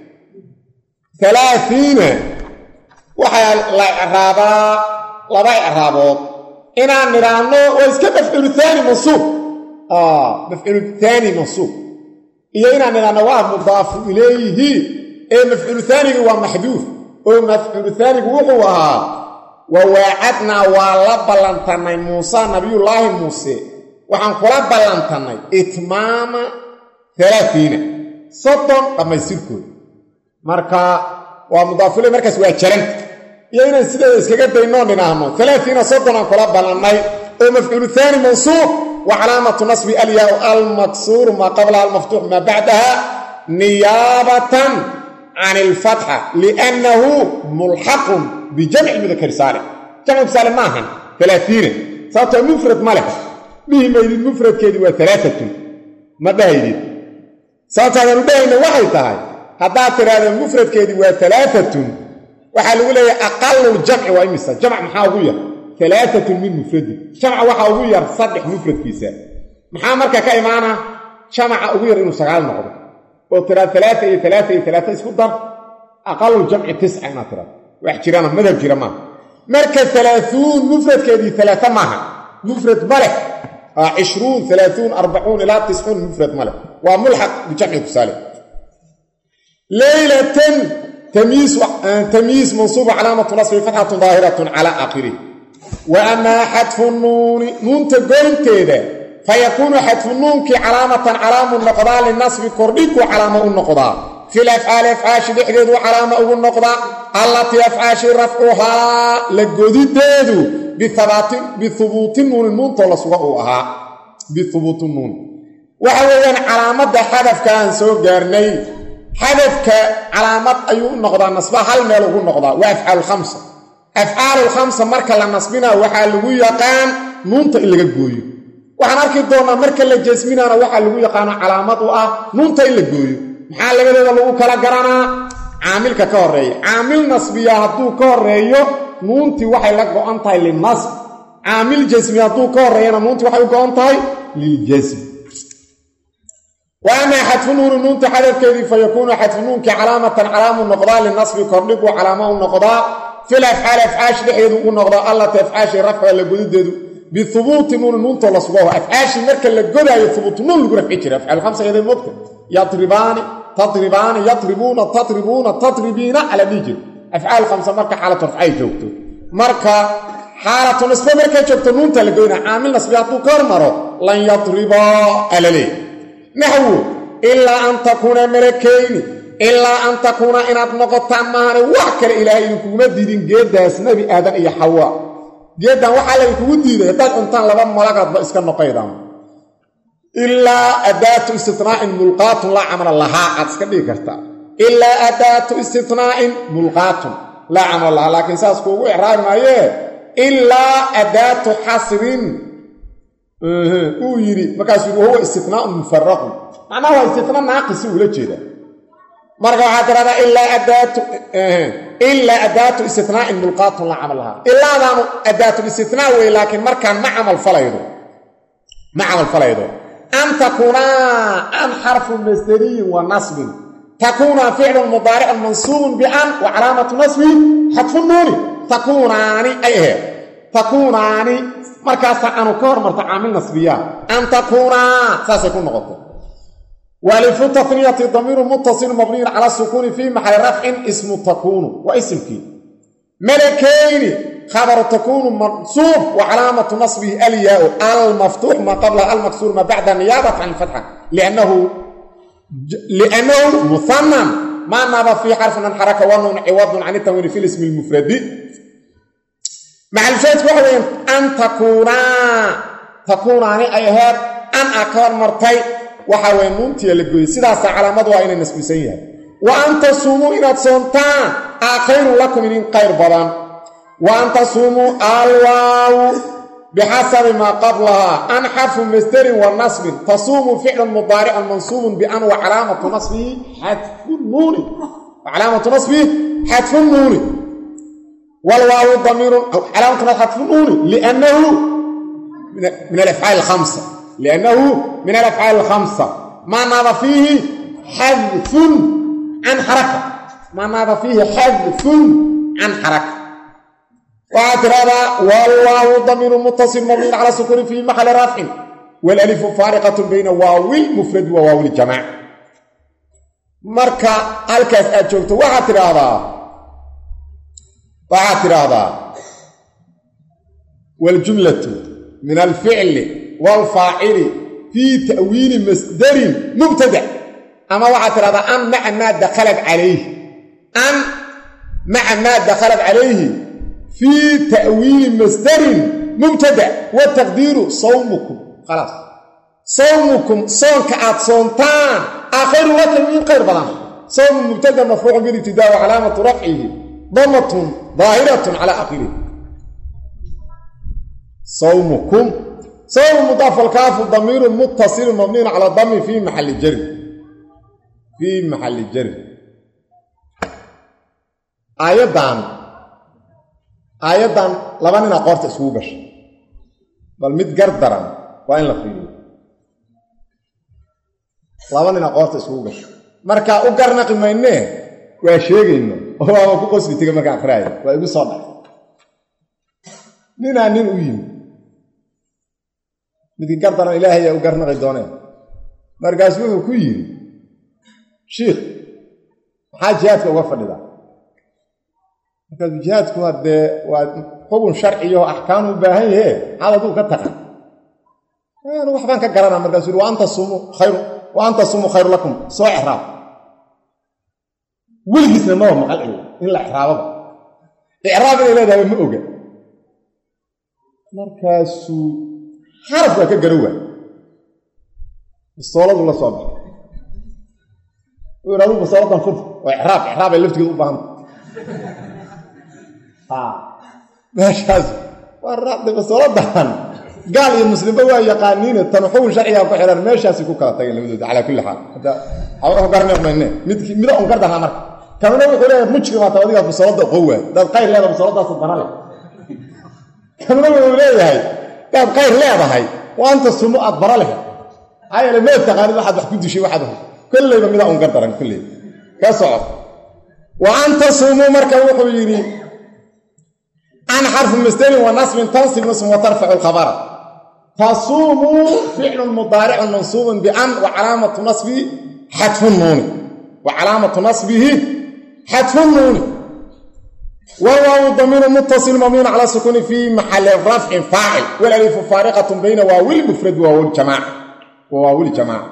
ثلاثين وحي الإعرابة لبا إعرابات إنا نرانو وإسكا مفعول الثاني منصوب آه مفعول الثاني منصوب إيا إنا نرانو واه مضاف إليه إيه مفعول الثاني هو محذوف ومفعول الثاني هو ووعدنا ولبلنتنا موسى نبي الله موسى وحن قرب بلانتني اتمام ثلاثين صدن اما يسيركو marka waa mudaafile markaas waa jaran iyana sida iskaga dayno dhinaano ثلاثين صدن qala balanay oo mafcuul thani mansub wa alamatu nasbi al-ya al-maksur ma qabla al-maftuh ma ba'daha niyabatan 'an al-fatha li'annahu mulhaq bi jam' al-mudhakkar salim jam' salim maahan ثلاثين sabta mufrad malak به ميد مفرد كيدي وثلاثة ما بهيدي ساتانا بهينا waxay tahay hada tiraada mufrad keedi waa ثلاثة waxa lagu leeyahay aqal jamc waa imisa jamc maxaa ugu yar ثلاثة min mufrad jamc waxa ugu yar saddex mufradkiisa maxaa marka ka imaana jamc ugu yar inuu sagaal noqdo oo tiraada ثلاثة iyo ثلاثة iyo ثلاثة isku dar aqal jamc تسعة ma tiraada wax jirana madab jira ma marka ثلاثين mufrad keedi ثلاثة maaha mufrad bale عشرون ثلاثون أربعون إلى تسعون مفرد ملك وملحق بجمع كسالي ليلة تمييز تمييز منصوب علامة نصب فتحة ظاهرة على آخره وأما حذف النون نون تقول كذا فيكون حذف النون كعلامة علامة النقضاء للنصب كرديك وعلامة النقضاء في الأفعال أفعاش بحديد وعلامة النقضاء التي أفعاش رفعها لقديد بثبات بثبوت النون النون طول سوقها بثبوت النون وحويا علامة حذف كان سو غارني حذفك علامات أيو النقضة النصبة هل ميلو النقضة وأفعال الخمسة أفعال الخمسة مركا لنصبنا وحالو يقان نونت إلا قوي وحن أركي دونا مركا لجسمنا وحالو يقان علامات نونت إلا قوي محال لغا لغو كلا قرانا عامل كوري عامل نصبية هدو كوري نونتي وحي لغو أنتاي للنصب عامل جسمي هدو كوري نونتي وحي لغو أنتاي للجسم وأما حذف نون نون تحذف كذي فيكون حذف نون كعلامة علامة النقضاء للنصب كرنك وعلامة النقضاء في الأفعال أفعاش لحيد النقضاء الله تفعاش رفع لجديد بثبوت نون نون تلصقوه أفعاش مركا لجدها يثبوت نون لجرف عشرة أفعال خمسة يدين مكتب يضربان تضربان يضربون تضربون تضربين على بيجي أفعال خمسة مركا حالة رفعي جوكتو مركا حالة نصب مركا جوكتو نون تلقينا عامل نصبياتو كرمرو لن يضربا على ليه نحو إلا أن تكون ملكين إلا أن تكون إناد نقطة ماهر وحكر إلهي لكم مددين جيدا سنبي آدم إيا حواء جيدا وحالا يكون مددين يتاج أنتان لبن ملاقات بإسكان نقيدا إلا أداة استثناء ملقات لا عمل لها أتسكن دي كرتا إلا أداة استثناء ملقات لا عمل لها لكن ساسكو إحرام ما يه إلا أداة حصر uu yiri markaas uu huwa istithnaa mufarraq macnaha waa istithnaa naaqis uu la jeeda marka waxa tirada illa adatu illa adatu istithnaa mulqat la amalaha illa danu adatu istithnaa way laakin markaan ma amal falaydo ma amal falaydo an takuna an harfu masdari wa nasb takuna fi'l mudari' mansub bi an wa alamatu nasbi hadfu nun takunani ayha takunani markaas aanu ka hormarta aamil nasbiya an takuna saasay noqoto walifu tafniyati dhamir muttasil mabni ala sukun fi mahall raf'in ismu takunu wa ismki malakayn khabar takunu mansub wa alamatu nasbihi al-ya al-maftuh ma qabla al-maksur ma ba'da niyabah an al-fatha li'annahu li'annahu muthanna ma naba fi harfin haraka wa nun iwad an at-tanwin fi al-ism al-mufrad مع الفات وحوين أن تكونا تكوناني أيهات أن أكبر مرتي وحوين نونتي اللي سيداسة على مدوى إن النسبي سيئة وأن تصوموا إن تصومتان أخير لكم من قير بضان وأن تصوموا الواو بحسب ما قبلها أن حرف مستر والنصب تصوموا فعل مضارع منصوب بأن وعلامة نصبه حذف النون وعلامة نصبه حذف النون والواو ضمير أو علامة حذف النون لأنه من الأفعال الخمسة لأنه من الأفعال الخمسة ما نظر فيه حذف عن حركة ما نظر فيه حذف عن حركة واعتراض والواو ضمير متصل مبني على سكون في محل رفع والألف فارقة بين واو المفرد وواو الجماع مركا الكاس أجلت واعتراض واعتراضا والجملة من الفعل والفاعل في تأويل مصدر مبتدأ أما واعتراضا أن مع ما دخلت عليه أن مع ما دخلت عليه في تأويل مصدر مبتدأ والتقدير صومكم خلاص صومكم صوم كعاد صومتان آخر لكم من غير بلان صوم مبتدأ مفروع بالابتداء وعلامة رفعه ضمة ظاهرة على آخره صومكم صوم مضاف الكاف ضمير متصل مبني على الضم في محل الجر في محل الجر آيضا آيضا لبننا قرت اسوبش بل متقردرا وين لفيه لبننا قرت اسوبش marka u garnaqi maynee waa sheegayno oo ku qosbitiga marka akhraay waa igu soo dhacay nina nin u yimi mid gardan ilaahay u garnaqi doonay markaas wuxuu ku yiri sheekh xaajaadka uga fadhida marka jihaadku hadee waa xukun sharci iyo ahkaam u baahan yahay xaaladu ka taqan aan wax baan ka garanaa markaas waa anta sumu khayr wa anta sumu khayr lakum soo ihraab weligiisna ma waa maqal in la ixraabada ixraabada ilaahay ma oga markaasuu xarafka ka garowa istooladu la soo baxay ويرادوا بصوتهم فرف وإحراب إحراب اللي فتقوا بهم ها ماشي هذا والرد بصوتهم قال يا مسلم بوا يقانين التنحو شرعي او خيران ماشي ku kala tageen labadooda ala kulli xaal hada aw garnay qmeynay mid mid on gardaha marka kamana wuxuu leeyahay mujkiga waa tawadiga fasalada qowwa dad qayr leedahay fasaladaas banale kamana wuxuu leeyahay dad qayr leedahay waanta sumu ad barale ay la meed taqaan waxad wax ku dishay waxad kulliba mid on gardaran kulli ka soo wa anta sumu marka wuxuu yiri an harf masdar wa nasb tansib ism wa tarfa al khabar تصوم فعل مضارع منصوب بأن وعلامة نصبه حذف النون وعلامة نصبه حذف النون وهو ضمير متصل مبني على سكون في محل رفع فاعل والالف فارقة بين واو المفرد وواو الجماعة وواو الجماعة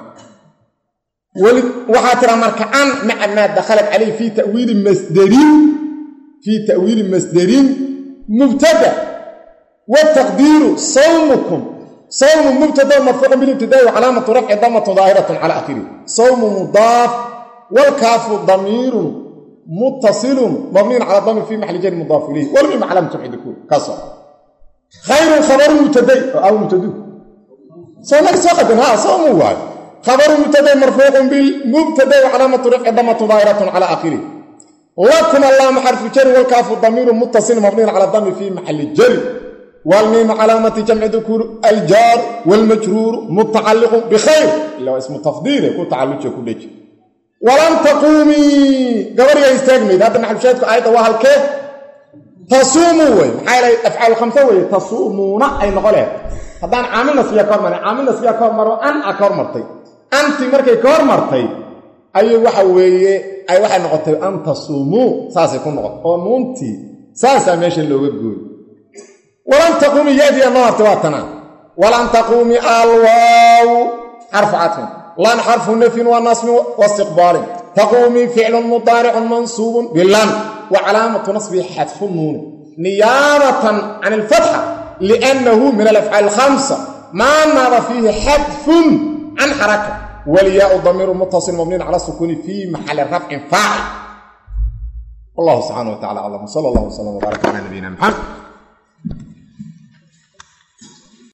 وحاتر مركعان مع ما دخلت عليه في تأويل مصدري في تأويل مصدري مبتدأ والتقدير صومكم صوم مبتدا مرفوع بالابتداء وعلامه رفع ضمه ظاهره على اخره صوم مضاف والكاف ضمير متصل مبني على الضم في محل جر مضاف اليه والميم علامه تحدكم كسر خير خبر مبتدا او مبتدا صوم سقطنا صوم واحد خبر مبتدا مرفوع بالمبتدا وعلامه رفع ضمه ظاهره على اخره ولكن اللام حرف جر والكاف ضمير متصل مبني على الضم في محل جر والميم علامة جمع ذكور الجار والمجرور متعلق بخير اللي اسمه تفضيل يكون تعلق يكون لك ولم تقومي قبل يستجمد هذا نحن شاهدك آية وهل كيف تصوموا محايلة أفعال الخمسة تصومون أي نقولها هذا عامل نسيا كورمر عامل نسيا كورمر أن أكورمرتي أنت مركي كورمرتي أي وحوي أي واحد نقطة أن تصوموا ساس يكون نقطة ونونتي ساسا ماشي اللي يقول ولن تقومي يدي الله تواتنا ولن تقومي الواو حرف عطف لن حرف نفي ونصب واستقبال تقومي فعل مضارع منصوب باللام وعلامة نصبه حذف النون نيابة عن الفتحة لأنه من الأفعال الخمسة ما نرى فيه حذف عن حركة والياء ضمير متصل مبني على السكون في محل رفع فاعل الله سبحانه وتعالى أعلم صلى الله وسلم وبارك على نبينا محمد